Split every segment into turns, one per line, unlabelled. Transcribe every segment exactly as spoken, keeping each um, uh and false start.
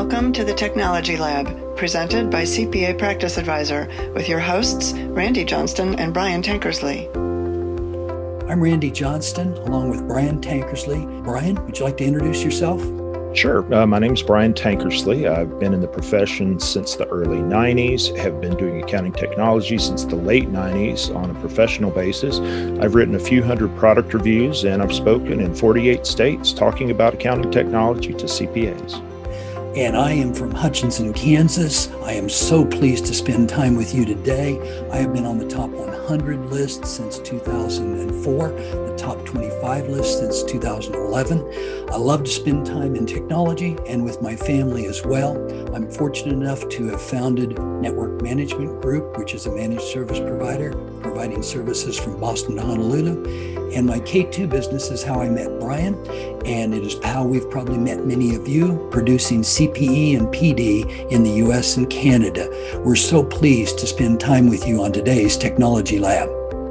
Welcome to the Technology Lab, presented by C P A Practice Advisor, with your hosts, Randy Johnston and Brian Tankersley.
I'm Randy Johnston, along with Brian Tankersley. Brian, would you like to introduce yourself?
Sure. Uh, my name is Brian Tankersley. I've been in the profession since the early nineties, have been doing accounting technology since the late nineties on a professional basis. I've written a few hundred product reviews, and I've spoken in forty-eight states talking about accounting technology to C P As.
And I am from Hutchinson, Kansas. I am so pleased to spend time with you today. I have been on the top one hundred list since two thousand four, the top twenty-five list since two thousand eleven. I love to spend time in technology and with my family as well. I'm fortunate enough to have founded Network Management Group, which is a managed service provider, providing services from Boston to Honolulu. And my K two business is how I met Brian, and it is how we've probably met many of you, producing C P E and P D in the U S and Canada. We're so pleased to spend time with you on today's Technology Lab.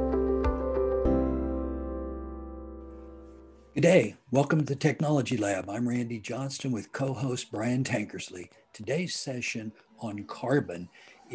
Good day. Welcome to the Technology Lab. I'm Randy Johnston with co-host Brian Tankersley. Today's session on carbon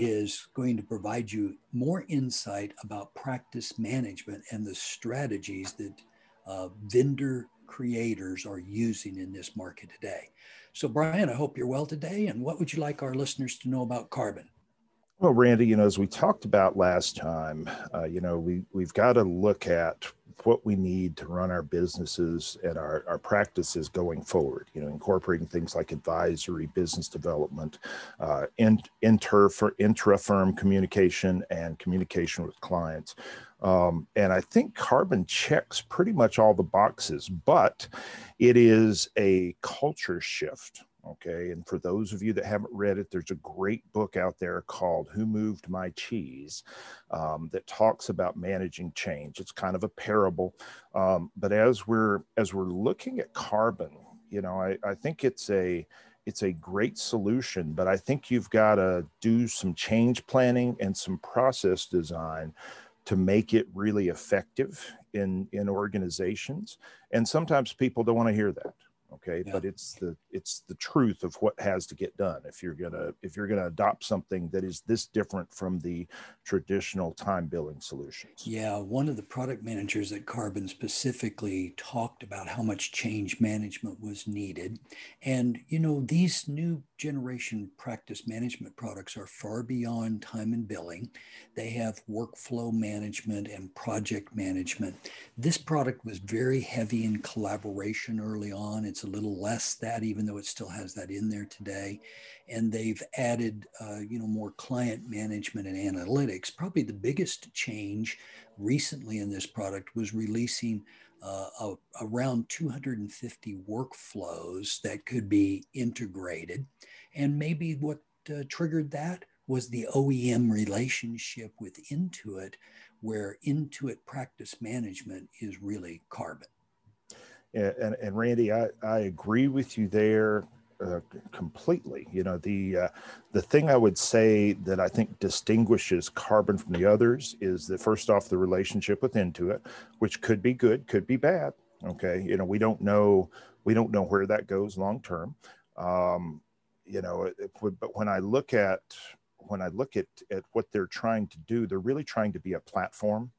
is going to provide you more insight about practice management and the strategies that uh, vendor creators are using in this market today. So Brian, I hope you're well today. And what would you like our listeners to know about carbon?
Well, Randy, you know, as we talked about last time, uh, you know, we, we've got to look at what we need to run our businesses and our, our practices going forward, you know, incorporating things like advisory, business development, uh, in, inter, intra-firm communication and communication with clients. Um, and I think carbon checks pretty much all the boxes, but it is a culture shift. Okay. And for those of you that haven't read it, there's a great book out there called Who Moved My Cheese um, that talks about managing change. It's kind of a parable. Um, but as we're as we're looking at carbon, you know, I, I think it's a it's a great solution, but I think you've got to do some change planning and some process design to make it really effective in, in organizations. And sometimes people don't want to hear that. Okay. Yeah. But it's the, it's the truth of what has to get done. If you're going to, if you're going to adopt something that is this different from the traditional time billing solutions.
Yeah. One of the product managers at Carbon specifically talked about how much change management was needed. And, you know, these new generation practice management products are far beyond time and billing. They have workflow management and project management. This product was very heavy in collaboration early on. It's a little less that, even though it still has that in there today. And they've added, uh, you know, more client management and analytics. Probably the biggest change recently in this product was releasing uh, a, around two hundred fifty workflows that could be integrated. And maybe what uh, triggered that was the O E M relationship with Intuit, where Intuit practice management is really carbon.
And, and Randy, I, I agree with you there uh, completely. You know, the uh, the thing I would say that I think distinguishes carbon from the others is that, first off, the relationship with Intuit, which could be good, could be bad. Okay, you know, we don't know we don't know where that goes long term. Um, you know, it, it would, but when I look at when I look at at what they're trying to do, they're really trying to be a platform.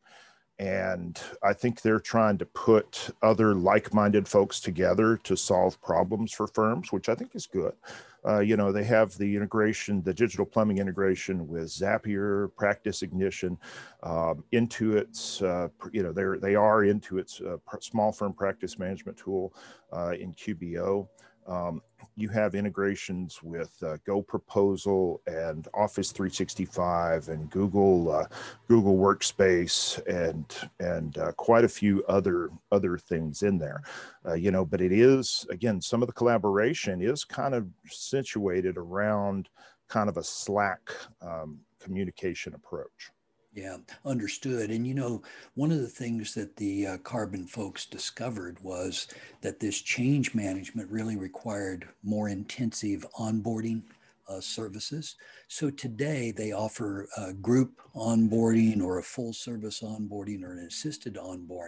And I think they're trying to put other like-minded folks together to solve problems for firms, which I think is good. Uh, you know, they have the integration, the digital plumbing integration with Zapier, Practice Ignition, um, Intuit's, uh, you know, they're, they are Intuit's uh, small firm practice management tool uh, in Q B O. Um, you have integrations with uh, GoProposal and Office three sixty-five and Google uh, Google Workspace and and uh, quite a few other other things in there, uh, you know. But it is, again, some of the collaboration is kind of situated around kind of a Slack um, communication approach.
Yeah, understood. And, you know, one of the things that the uh, Carbon folks discovered was that this change management really required more intensive onboarding uh, services. So today they offer uh, group onboarding or a full service onboarding or an assisted onboarding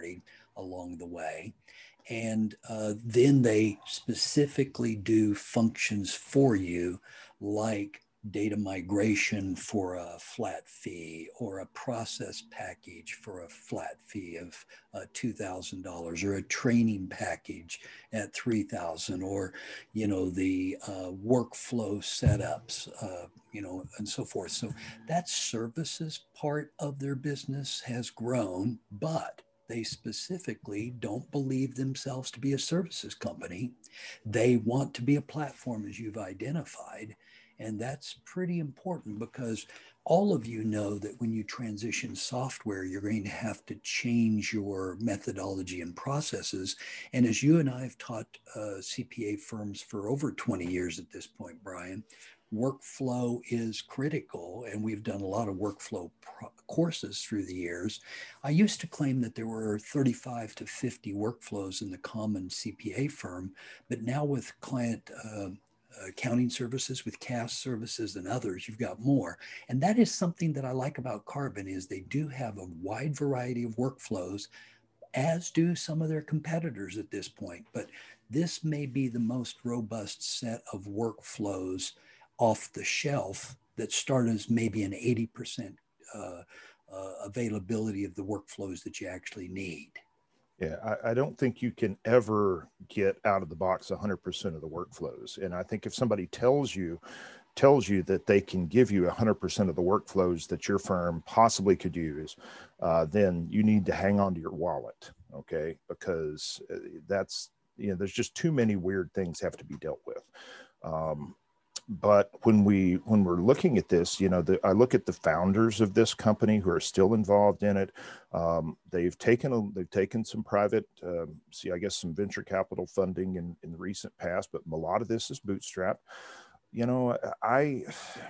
along the way. And uh, then they specifically do functions for you, like data migration for a flat fee, or a process package for a flat fee of uh, two thousand dollars, or a training package at three thousand dollars, or, you know, the uh, workflow setups, uh, you know, and so forth. So that services part of their business has grown, but they specifically don't believe themselves to be a services company. They want to be a platform, as you've identified. And that's pretty important, because all of you know that when you transition software, you're going to have to change your methodology and processes. And as you and I have taught uh, C P A firms for over twenty years at this point, Brian, workflow is critical. And we've done a lot of workflow pro- courses through the years. I used to claim that there were thirty-five to fifty workflows in the common C P A firm, but now with client uh, accounting services, with C A S services and others, you've got more. And that is something that I like about Carbon, is they do have a wide variety of workflows, as do some of their competitors at this point. But this may be the most robust set of workflows off the shelf that start as maybe an eighty percent uh, uh, availability of the workflows that you actually need.
Yeah, I, I don't think you can ever get out of the box one hundred percent of the workflows. And I think if somebody tells you, tells you that they can give you one hundred percent of the workflows that your firm possibly could use, uh, then you need to hang on to your wallet, okay? Because that's, you know, there's just too many weird things have to be dealt with. Um, But when we when we're looking at this, you know, the, I look at the founders of this company who are still involved in it. Um, they've taken a, they've taken some private, um, see, I guess some venture capital funding in, in the recent past, but a lot of this is bootstrapped. You know, I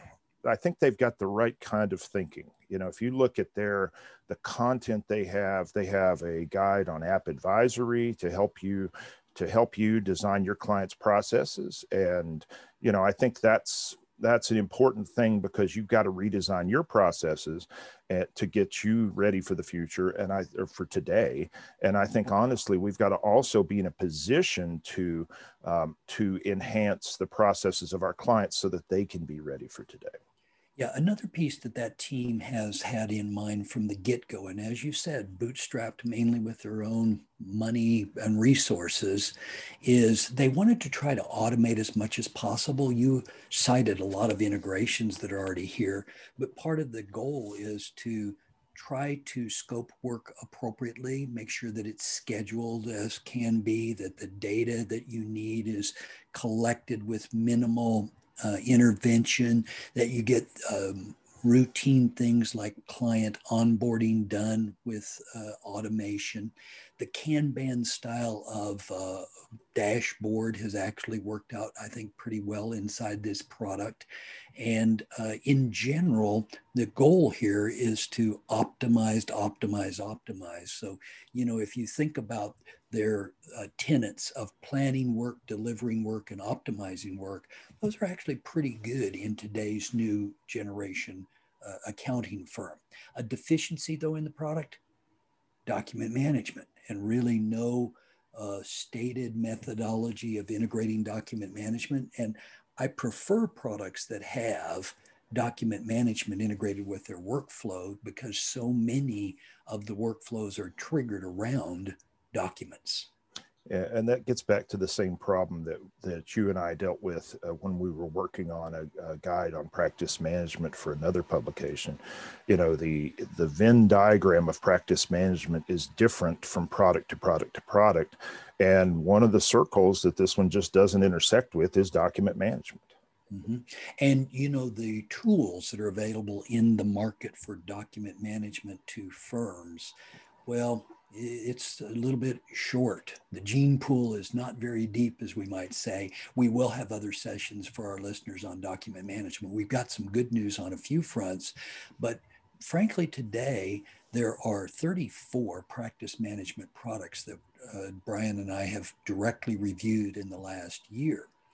I think they've got the right kind of thinking. You know, if you look at their the content they have, they have a guide on app advisory to help you to help you design your clients' processes. And, you know, I think that's, that's an important thing, because you've got to redesign your processes uh, to get you ready for the future and I, or for today. And I think, honestly, we've got to also be in a position to, um, to enhance the processes of our clients so that they can be ready for today.
Yeah, another piece that that team has had in mind from the get-go, and as you said, bootstrapped mainly with their own money and resources, is they wanted to try to automate as much as possible. You cited a lot of integrations that are already here, but part of the goal is to try to scope work appropriately, make sure that it's scheduled as can be, that the data that you need is collected with minimal Uh, intervention, that you get um, routine things like client onboarding done with uh, automation. The Kanban style of uh, dashboard has actually worked out, I think, pretty well inside this product. And uh, in general, the goal here is to optimize, optimize, optimize. So, you know, if you think about their uh, tenets of planning work, delivering work, and optimizing work, those are actually pretty good in today's new generation uh, accounting firm. A deficiency, though, in the product, document management, and really no uh, stated methodology of integrating document management. And I prefer products that have document management integrated with their workflow, because so many of the workflows are triggered around documents.
And that gets back to the same problem that, that you and I dealt with uh, when we were working on a, a guide on practice management for another publication. You know, the, the Venn diagram of practice management is different from product to product to product. And one of the circles that this one just doesn't intersect with is document management.
Mm-hmm. And, you know, the tools that are available in the market for document management to firms, well, it's a little bit short. The gene pool is not very deep, as we might say. We will have other sessions for our listeners on document management. We've got some good news on a few fronts, but frankly, today, there are thirty-four practice management products that uh, Brian and I have directly reviewed in the last year.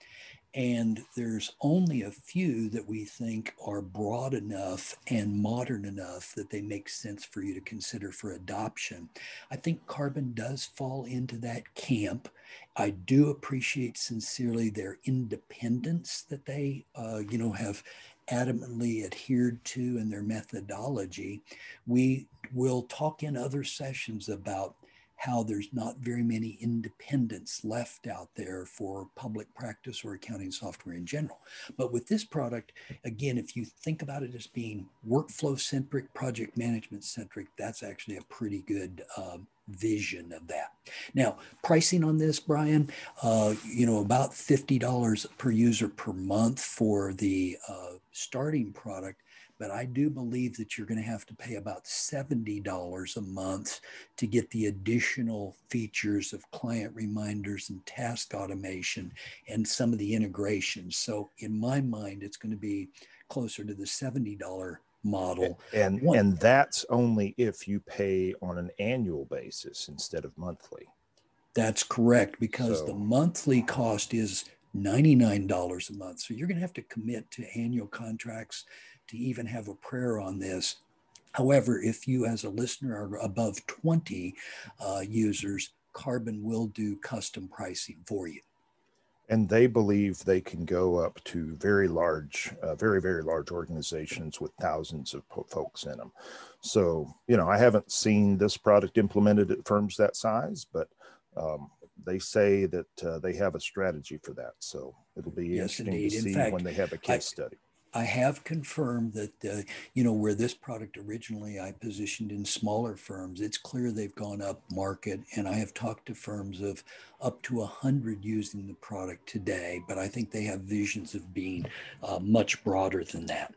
And there's only a few that we think are broad enough and modern enough that they make sense for you to consider for adoption. I think Carbon does fall into that camp. I do appreciate sincerely their independence that they, uh, you know, have adamantly adhered to in their methodology. We will talk in other sessions about how there's not very many independents left out there for public practice or accounting software in general. But with this product, again, if you think about it as being workflow centric, project management centric, that's actually a pretty good um, vision of that. Now, pricing on this, Brian, uh, you know, about fifty dollars per user per month for the uh, starting product. But I do believe that you're going to have to pay about seventy dollars a month to get the additional features of client reminders and task automation and some of the integrations. So in my mind, it's going to be closer to the seventy dollars model.
And,
One,
and that's only if you pay on an annual basis instead of monthly.
That's correct, because
So,
the monthly cost is ninety-nine dollars a month. So you're going to have to commit to annual contracts to even have a prayer on this. However, if you as a listener are above twenty uh, users, Carbon will do custom pricing for you.
and they believe they can go up to very large, uh, very, very large organizations with thousands of po- folks in them. So, you know, I haven't seen this product implemented at firms that size, but um, they say that uh, they have a strategy for that. So it'll be
Yes,
interesting
indeed.
to
In
see
fact,
when they have a case
I,
study.
I have confirmed that, uh, you know, where this product originally I positioned in smaller firms, it's clear they've gone up market. And I have talked to firms of up to one hundred using the product today, but I think they have visions of being uh, much broader than that.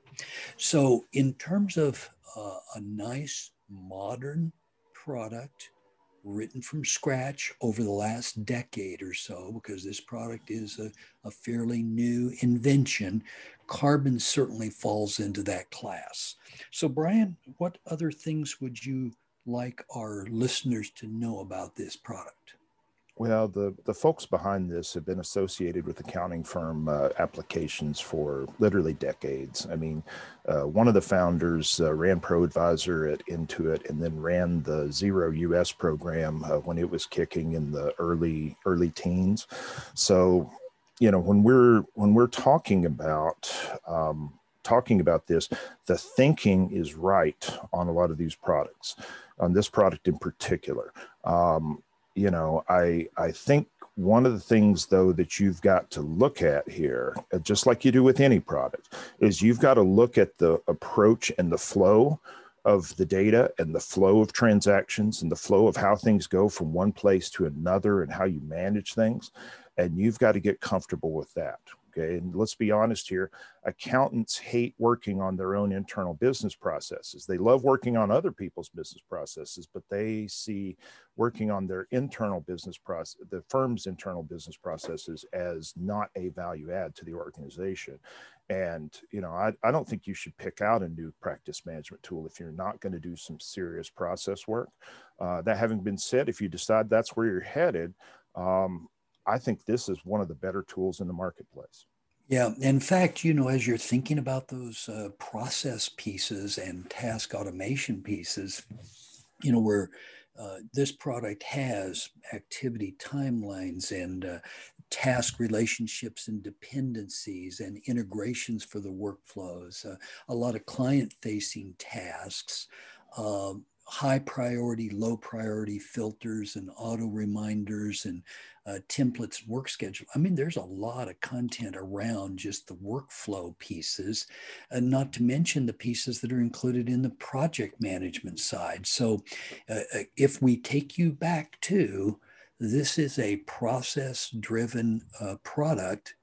So in terms of uh, a nice modern product written from scratch over the last decade or so, because this product is a, a fairly new invention, Carbon certainly falls into that class. So Brian, what other things would you like our listeners to know about this product?
Well, the, the folks behind this have been associated with accounting firm uh, applications for literally decades. I mean, uh, one of the founders uh, ran ProAdvisor at Intuit and then ran the Zero U S program uh, when it was kicking in the early early teens. So, you know, when we're when we're talking about um, talking about this, the thinking is right on a lot of these products, on this product in particular. Um, You know, I I think one of the things, though, that you've got to look at here, uh, just like you do with any product, is you've got to look at the approach and the flow of the data and the flow of transactions and the flow of how things go from one place to another and how you manage things. And you've got to get comfortable with that. Okay. And let's be honest here. Accountants hate working on their own internal business processes. They love working on other people's business processes, but they see working on their internal business process, the firm's internal business processes, as not a value add to the organization. And, you know, I, I don't think you should pick out a new practice management tool if you're not going to do some serious process work. Uh, that having been said, if you decide that's where you're headed, um, I think this is one of the better tools in the marketplace.
Yeah, in fact, you know, as you're thinking about those uh, process pieces and task automation pieces, you know, where uh, this product has activity timelines and uh, task relationships and dependencies and integrations for the workflows, uh, a lot of client-facing tasks, um, high priority, low priority filters and auto reminders and uh, templates, work schedule. I mean, there's a lot of content around just the workflow pieces, and not to mention the pieces that are included in the project management side. So uh, if we take you back to, this is a process-driven uh, product.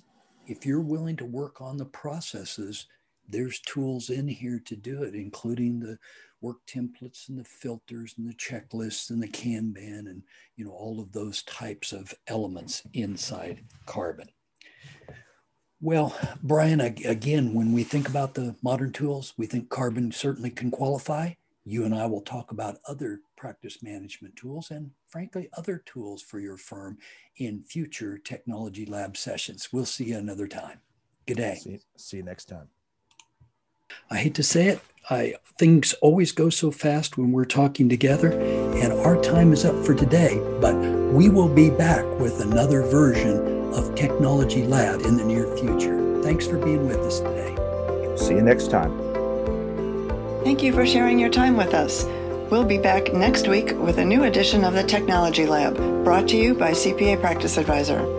If you're willing to work on the processes, there's tools in here to do it, including the work templates and the filters and the checklists and the Kanban and, you know, all of those types of elements inside Carbon. Well, Brian, again, when we think about the modern tools, we think Carbon certainly can qualify. You and I will talk about other practice management tools and, frankly, other tools for your firm in future Technology Lab sessions. We'll see you another time. Good day.
See, see you next time.
I hate to say it, I, things always go so fast when we're talking together, and our time is up for today, but we will be back with another version of Technology Lab in the near future. Thanks for being with us today.
See you next time.
Thank you for sharing your time with us. We'll be back next week with a new edition of the Technology Lab, brought to you by C P A Practice Advisor.